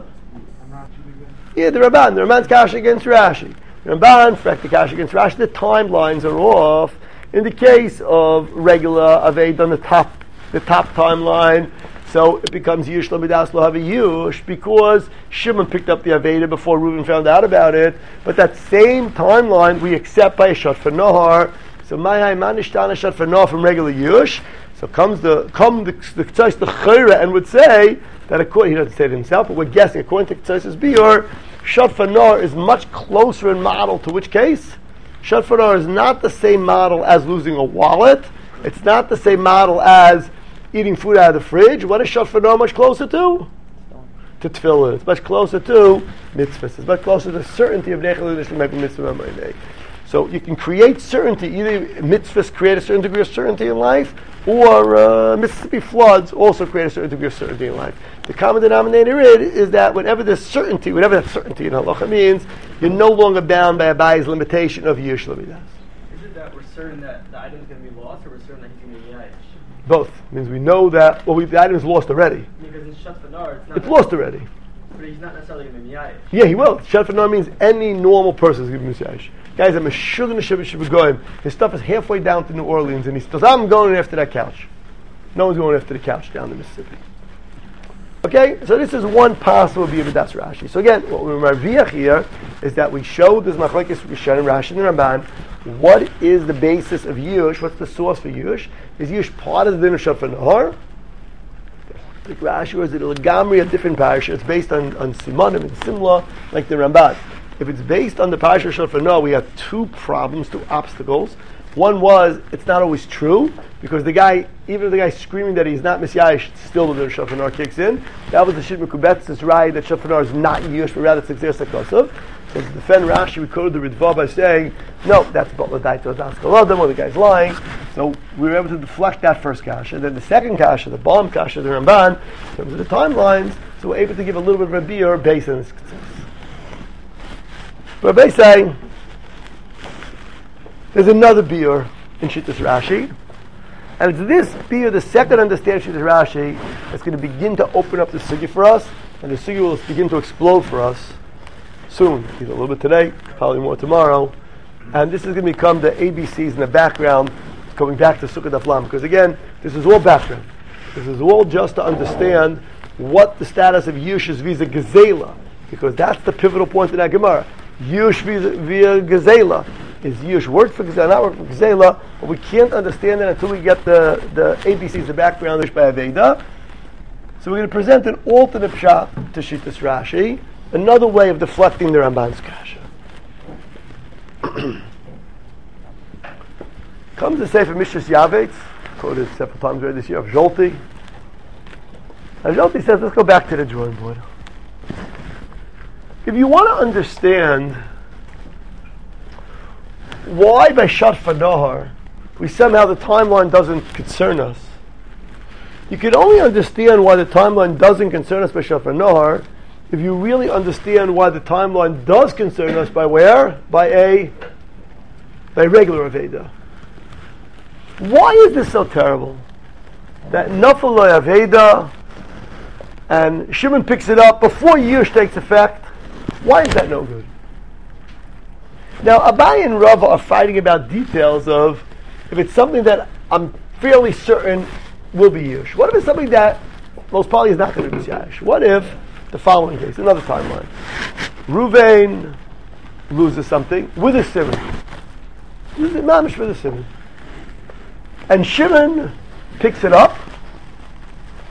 Yeah, the Ramban. The Ramban's Kasha against Rashi. The Ramban, the Kasha against Rashi, the timelines are off. In the case of regular Aved on the top timeline, so it becomes Yush Lamidas Lo Havi Yush because Shimon picked up the Aveda before Reuben found out about it. But that same timeline we accept by a shot for Nohar. So Mayai Manishtana shot for Nohar from regular Yush. So comes the Ktsos the Chayra and would say that according, he doesn't say it himself, but we're guessing according to Ktsos' Biur, shot for Nohar is much closer in model to which case? Shot for Nohar is not the same model as losing a wallet. It's not the same model as eating food out of the fridge. What is Shot for Nohar much closer to? To Tefillin. It's much closer to mitzvahs. It's much closer to certainty of Nechel Yiddish make a mitzvah. So you can create certainty. Either mitzvahs create a certain degree of certainty in life, or Mississippi floods also create a certain degree of certainty in life. The common denominator is that whenever there's certainty, whatever that certainty in halacha means, you're no longer bound by Abaye's limitation of Yush Lamidas. Is it that we're certain that the item is going to be lost, or we're certain that he's going to be Yayish? Both. Means we know that, the item is lost already. Because in Shot for Nohar, it's lost already. But he's not necessarily going to be Yayish. Yeah, he will. Shot for Nohar means any normal person is going to be Misyayish. Guys, I'm a sugar and a shibba going. His stuff is halfway down to New Orleans, and he says, I'm going after that couch. No one's going after the couch down the Mississippi. Okay, so this is one possible view of that's Rashi. So again, what we marviach here is that we show this machlekes Rishon and Rashi and Ramban. What is the basis of Yush? What's the source for Yush? Is Yush part of the din of Shot for Nohar? Like Rashi, or is it a different parasha? It's based on Simonim and Simla, like the Ramban. If it's based on the parasha of Shot for Nohar, we have two problems, two obstacles. One was, it's not always true, because the guy, even if the guy's screaming that he's not Misyayish, still the Shot for Nohar kicks in. That was the Shit Mekubetz, it's right, that Shot for Nohar is not Yush, but rather it's Exer Sakosov. So to defend Rashi, we quoted the Ritva by saying, no, that's Butler Daito Daskaladam, or the guy's lying. So we were able to deflect that first kasha. Then the second kasha, the bomb kasha, the Ramban, in terms of the timelines, so we're able to give a little bit of a beer based on this success. But Rabbi saying, there's another beer in Shittas Rashi, and it's this beer, the second understanding of Shittas Rashi, that's going to begin to open up the sugya for us, and the sugya will begin to explode for us soon, either a little bit today, probably more tomorrow, and this is going to become the ABCs in the background, going back to Sukkot Aflam, because again, this is all background. This is all just to understand what the status of Yush is via Gezela, because that's the pivotal point in that Gemara. Yush via Gezela. Is Yush word for Gezela, not word for Gezela, but we can't understand it until we get the ABCs, the background by Aveda. So we're going to present an alternate pshat to Shittas Rashi, another way of deflecting the Ramban's kasha. Comes the Sefer Mishras Yavetz, quoted several times already this year, of Zolti. And Zolti says, let's go back to the drawing board. If you want to understand why by Shot for Nohar the timeline doesn't concern us, you can only understand why the timeline doesn't concern us by Shot for Nohar if you really understand why the timeline does concern us by where? By regular Aveda. Why is this so terrible? That Nafal lo Aveda and Shimon picks it up before Yush takes effect. Why is that no good? Now, Abaye and Rava are fighting about details of if it's something that I'm fairly certain will be Yush. What if it's something that most probably is not going to be Yush? What if the following case, another timeline, Ruvain loses something with a simon, loses mamish with a simon, and Shimon picks it up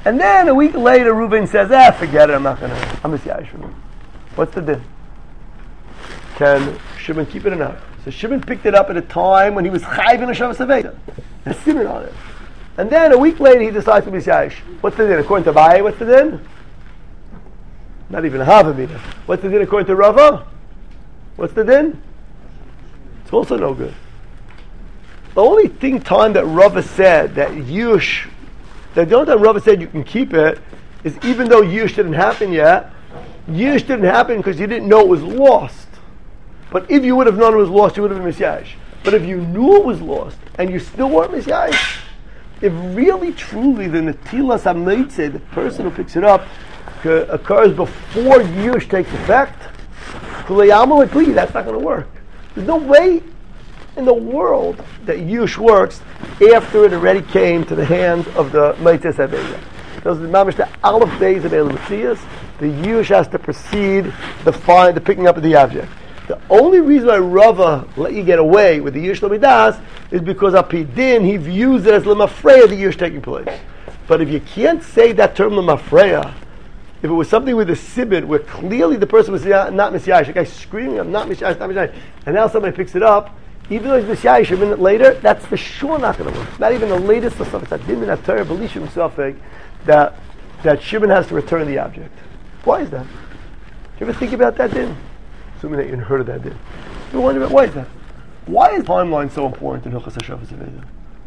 And then a week later, Reuven says, forget it, I'm Messiah from him. What's the din? Can Shimon keep it or not? So Shimon picked it up at a time when he was chayv in a Shabbos Aveda. There's simon on it. And then a week later, he decides to be Messiah. What's the din? According to Abaye, what's the din? Not even a Havamina. What's the din according to Rava? What's the din? It's also no good. The only time that Rava said that Yush, the only time Rava said you can keep it, is even though Yush didn't happen yet, Yush didn't happen because you didn't know it was lost. But if you would have known it was lost, you would have been Messiah. But if you knew it was lost, and you still weren't Messiah, if really truly the Netilas HaMeitzeh, the person who picks it up, occurs before Yush takes effect, that's not going to work. There's no way in the world that Yush works after it already came to the hands of the Meitzes Aveda. Those are the mamish, the Aleph days of Elam Metzias. The Yush has to precede the picking up of the object. The only reason why Rava let you get away with the Yush Lamidas is because Apidin, he views it as Lemafreya, the Yush taking place. But if you can't say that term Lemafreya, if it was something with a sibid where clearly the person was not Messiah, the guy's screaming, I'm not Messiah, and now somebody picks it up, even though he's Messiah a minute later, that's for sure not going to work. Not even the latest of stuff. It's that din in that Torah, Belishim Safek, that Shimon has to return the object. Why is that? Do you ever think about that din? Assuming that you heard of that din. You wonder about why is that? Why is timeline so important in Hilchos HaShavos Aveda?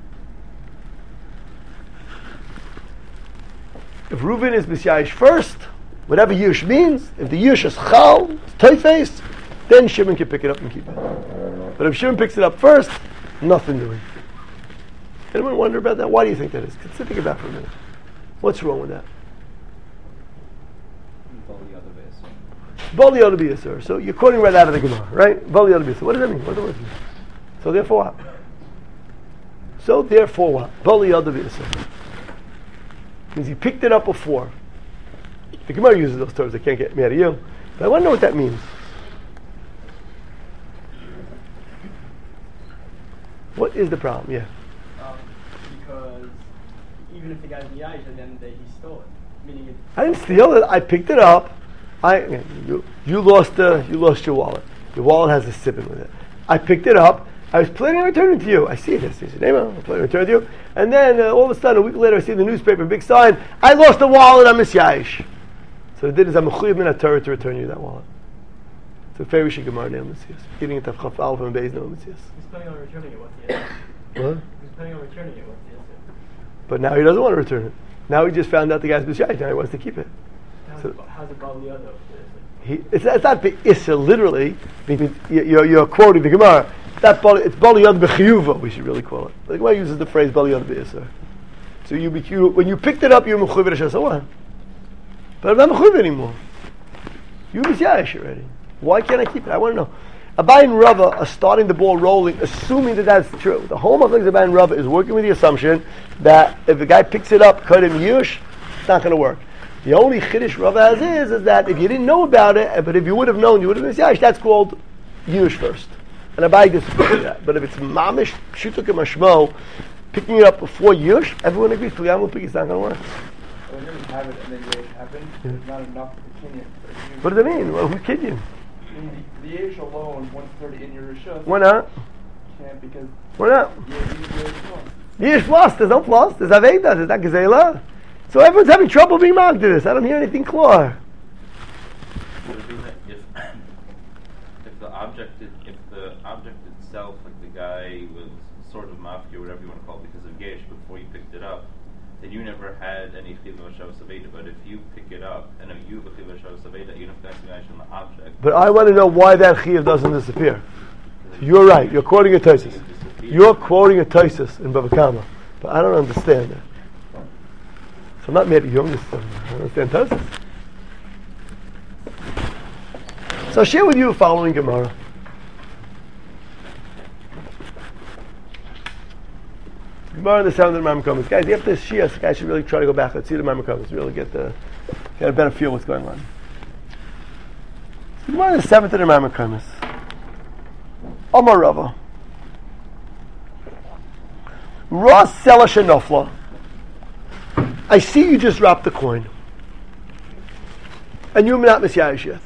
If Reuven is Messiah first, whatever Yush means, if the Yush is Chal, Teifes, then Shimon can pick it up and keep it. But if Shimon picks it up first, nothing doing. Anyone wonder about that? Why do you think that is? Think about it for a minute. What's wrong with that? Bali ought to be a sir. So you're quoting right out of the Gemara, right? Bali ought to be a sir. What does that mean? What does it mean? So therefore what? Bali ought to be a sir. Means he picked it up before. The Gemara uses those terms. I can't get me out of you. But I want to know what that means. What is the problem? Yeah. Because even if the guy's Miyaish, at the end of the day, he stole it. Meaning I didn't steal it. I picked it up. You lost your wallet. Your wallet has a sippin with it. I picked it up. I was planning on returning it to you. I see this. I'm planning to return it to you. And then all of a sudden, a week later, I see in the newspaper, a big sign, I lost the wallet, I'm Messiah. So the din is, I'm mechuyev min haTorah to return you that wallet. So very should Gemara Neil Metzias. Getting it to Chaf Alpha and Beis Neil Metzias. he's planning on returning it. What's the answer? What? He's planning on returning it. What's the answer? But now he doesn't want to return it. Now he just found out the guy's Messiah. Now he wants to keep it. How's it Bali Yado? It's not Be'issa literally. You're quoting the Gemara. It's Bali Yad B'chiyuva, we should really call it. The Gemara uses the phrase Bali Yad Be'issa. So when you picked it up, you're Mechuyev Hashem. So what? But I'm not Mechuyev anymore. You're Messiah already. Why can't I keep it? I want to know. Abaye and Rava are starting the ball rolling, assuming that that's true. The whole of Abaye and Rava is working with the assumption that if the guy picks it up, cut him Yush, it's not going to work. The only Chiddush Rava has is that if you didn't know about it, but if you would have known, you would have been Messiah, that's called Yush first. And Abaye disagrees with that. But if it's Mamish, Pshuto K'mashmo, picking it up before Yush, everyone agrees, it's not going to work. When you have it and then Yesh happens, it's not enough for the Kenyan. What does that mean? Well, who's kidding? The Yesh alone, once it's already in your Rishus, Why not? can't because Why not? Yesh lost. Yesh plus, there's no plus, there's Aveda, there's not Gezela. So everyone's having trouble being marked to this. I don't hear anything clear. If the object itself, like the guy was sort of mafki or whatever you want to call it because of Yesh before you picked it up, then you never had any chiyuv Shavos Aveda. But if you pick it up and you have a chiyuv Shavos Aveda, even if that's on the object. But I want to know why that chiyuv doesn't disappear. You're right. You're quoting a Tosfos. You're quoting a Tosfos in Bava Kama, but I don't understand that. So I'm not mad at you. I understand Tosfos. So I'll share with you the following Gemara. Gemara in the sound of the Maimon. Guys, after this Shia, the guy should really try to go back. Let's see the Maimon. Really get a better feel what's going on. Gemara in the 7th of the Maimon. Amar Rava. Ras Sela Shenofla. I see you just dropped the coin. And you're not misyayish yet.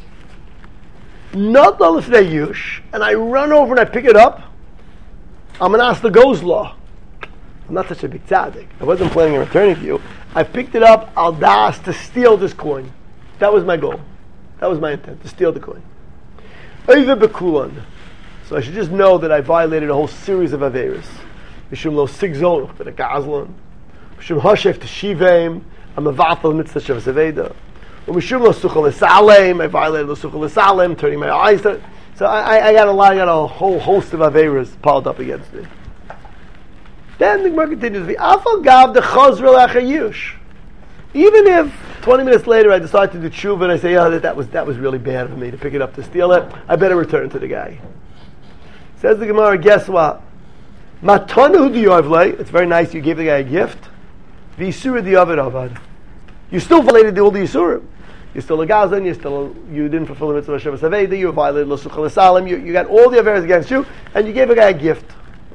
Not l'lifnei yush, and I run over and I pick it up. I'm going to ask the Gozla. I'm not such a big tzaddik. I wasn't planning on returning to you. I picked it up, al das, to steal this coin. That was my goal. That was my intent, to steal the coin. Oive bekulan. So I should just know that I violated a whole series of averis. Mishum lo sigzon, but a gazlan. Mishum hashef to shiveim. I'm a vatal mitzvah shavas aveda. Mishum lo suchal esalem. I violated lo suchal esalem, turning my eyes to. So I got a whole host of averas piled up against me. Then the Gemara continues, "V'afal gav the chazra l'achayush." Even if 20 minutes later I decide to do tshuva and I say, "Yeah, that was really bad of me to pick it up to steal it. I better return to the guy." Says the Gemara, guess what? Matanu diyavlei. It's very nice you gave the guy a gift. V'isura diyavid avad. You still violated all the yisurim. You're still a gazan. You didn't fulfill the mitzvah of Shavas Aveda. You violated lo suchal esalem. You got all the averas against you, and you gave a guy a gift.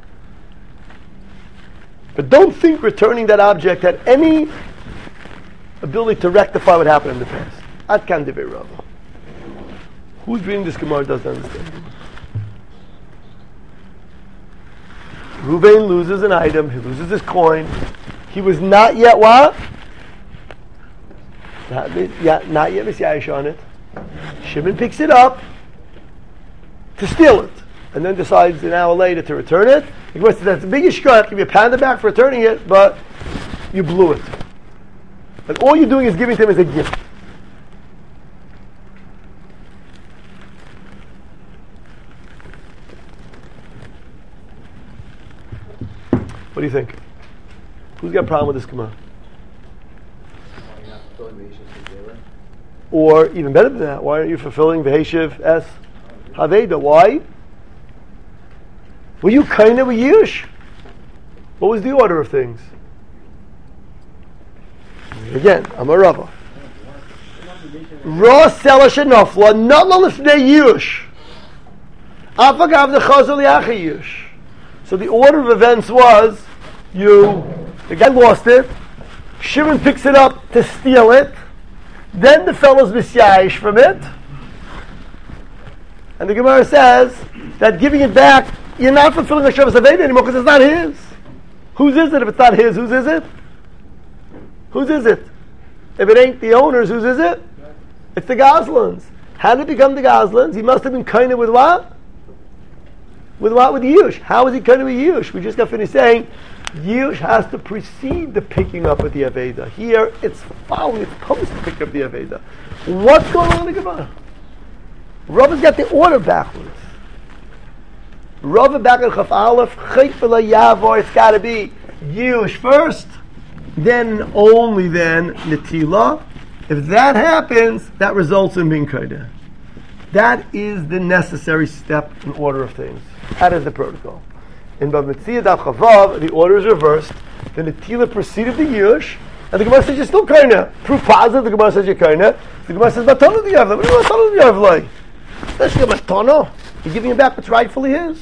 But don't think returning that object had any ability to rectify what happened in the past. Ad kan divrei Rava. Who's reading this Gemara doesn't understand. Reuven loses an item. He loses his coin. He was not yet what? Not yet misyayish on it. Shimon picks it up to steal it, and then decides an hour later to return it. He goes, "That's the biggest shkut. Give you a pound of back for returning it, but you blew it. And all you're doing is giving it to him as a gift." What do you think? Who's got a problem with this Gemara? Or even better than that, why aren't you fulfilling V'heshiv es Haveda? Why? Were you kind of a Yush? What was the order of things? Again, I'm a Rava. Ra Sela Shenafla, not l'lifnei Yush. Afagav the Chazal Yachi Yush. So the order of events was, the guy lost it, Shimon picks it up to steal it, then the fellow's misyayish from it, and the Gemara says that giving it back, you're not fulfilling the Shavas Aveda anymore because it's not his. Whose is it if it's not his? Whose is it? Whose is it? If it ain't the owner's, whose is it? It's the Goslins. How did it become the Goslins? He must have been kind of with what? With what? With Yush. How is he kind of with Yush? We just got finished saying Yush has to precede the picking up of the Aveda. Here, it's following, it's post to pick up the Aveda. What's going on in the Gemara? Rava's got the order backwards. Rava back at Chaf Aleph, Chayfela Yavor, it's got to be Yush first, then only then Netila. If that happens, that results in being Kodesh. That is the necessary step in order of things. That is the protocol. In Bava Metzia Daf Chavav, the order is reversed. The Netila preceded the Yush, and the Gemara says you're still Kodesh. Proof positive, the Gemara says you're Kodesh. The Gemara says, Matana do you have? What do you Matana do you have like? Especially a Matana. You're giving him back what's rightfully his.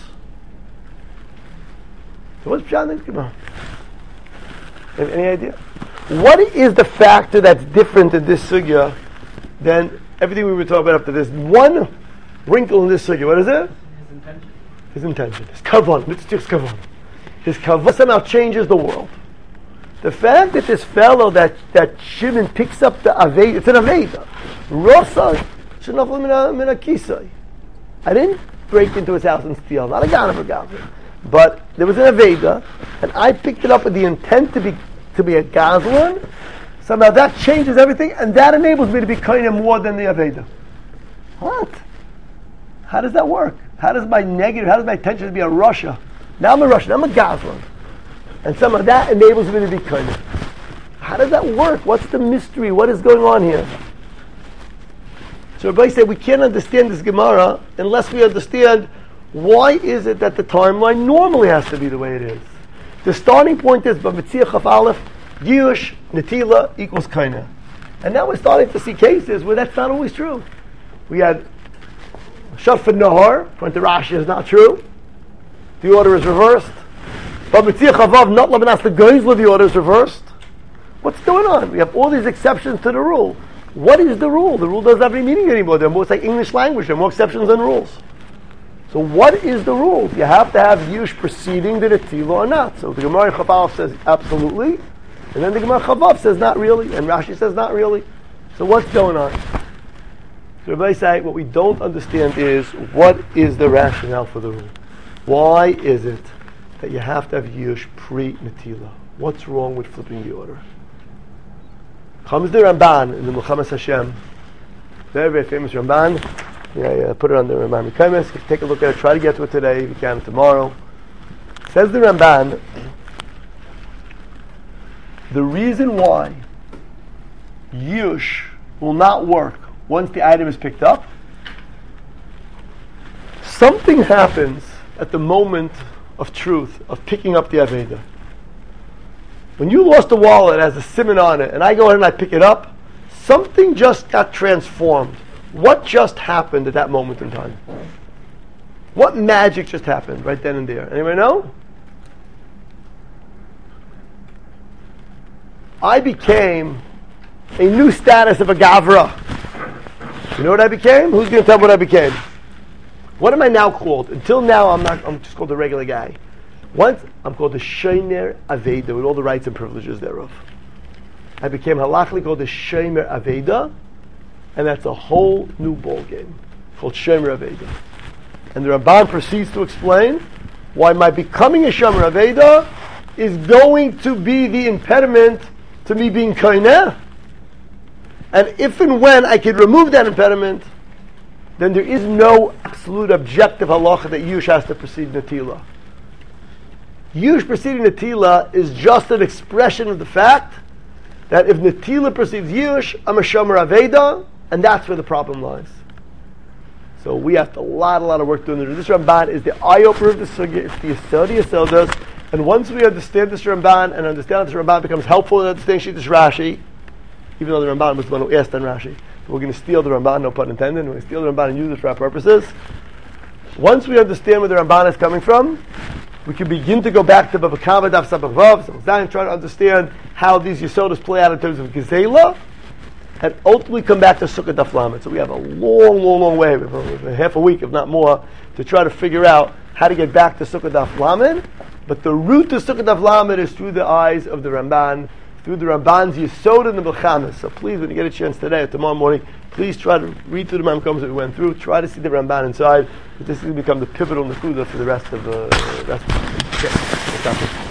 So what's Pshat in the Gemara? Any idea? What is the factor that's different in this sugya than everything we were talking about up to this? One wrinkle in this sugya. What is it? His intention. His intention. His kavan. It's just kavan. His kavan somehow changes the world. The fact that this fellow that Shimon picks up the Aveda, it's an Aveda. Rosa shenafel mina kisai. I didn't break into his house and steal. Not a ganav or ganav. But there was an Aveda, and I picked it up with the intent to be a Gazlan. Somehow that changes everything, and that enables me to be kind of more than the Aveda. What? How does that work? How does my intention to be a Russia? Now I'm a Russian, I'm a Gazlan. And somehow that enables me to be kind of. How does that work? What's the mystery? What is going on here? So everybody said we can't understand this Gemara unless we understand why is it that the timeline normally has to be the way it is. The starting point is B'Metzia Chaf Aleph, Yush, Netila equals Kaina. And now we're starting to see cases where that's not always true. We had Shafat Nahar, according to Rashi, is not true. The order is reversed. B'Metzia Chavav, not Labanas the Geizla, the order is reversed. What's going on? We have all these exceptions to the rule. What is the rule? The rule doesn't have any meaning anymore. They're more like English language. There are more exceptions than rules. So what is the rule? You have to have Yush preceding the Netila or not. So the Gemara in Chavav says absolutely, and then the Gemara Chavav says not really, and Rashi says not really. So what's going on? So everybody say, what we don't understand is, what is the rationale for the rule? Why is it that you have to have Yush pre-Netila? What's wrong with flipping the order? Comes the Ramban in the Muhammad Hashem, very, very famous Ramban. Yeah, put it on the Ramban Mekaymes. Take a look at it. Try to get to it today if you can, tomorrow. Says the Ramban, the reason why Yush will not work once the item is picked up, something happens at the moment of truth, of picking up the Aveda. When you lost a wallet that has a simon on it, and I go ahead and I pick it up, something just got transformed. What just happened at that moment in time? What magic just happened right then and there? Anybody know? I became a new status of a Gavra. You know what I became? Who's going to tell me what I became? What am I now called? Until now, I'm just called a regular guy. Once, I'm called the Shomer Aveda, with all the rights and privileges thereof. I became halachically called the Shomer Aveda, and that's a whole new ball game called Shomer Aveda. And the Ramban proceeds to explain why my becoming a Shomer Aveda is going to be the impediment to me being koineh. And if and when I can remove that impediment, then there is no absolute objective halacha that Yush has to precede Netila. Yush preceding Netila is just an expression of the fact that if Netila precedes Yush, I'm a Shomer Aveda, and that's where the problem lies. So we have a lot of work doing. This Ramban is the eye-opener of the Sugya, it's the Yesodi Yesodos, and once we understand this Ramban, and understand that this Ramban becomes helpful in understanding this Rashi, even though the Ramban was the one who asked on Rashi. We're going to steal the Ramban, no pun intended, we're going to steal the Ramban and use it for our purposes. Once we understand where the Ramban is coming from, we can begin to go back to Bava Kama Daf Sabach Vav, so trying to understand how these Yesodas play out in terms of Gezela, and ultimately come back to Sukkah Daf Lamed. So we have a long way, half a week, if not more, to try to figure out how to get back to Sukkah Daf Lamed. But the route to Sukkah Daf Lamed is through the eyes of the Ramban, through the Ramban's Yesod and the Melchamas. So please, when you get a chance today or tomorrow morning, please try to read through the Mamkams that we went through. Try to see the Ramban inside. This is going to become the pivotal Nakuda for the rest of the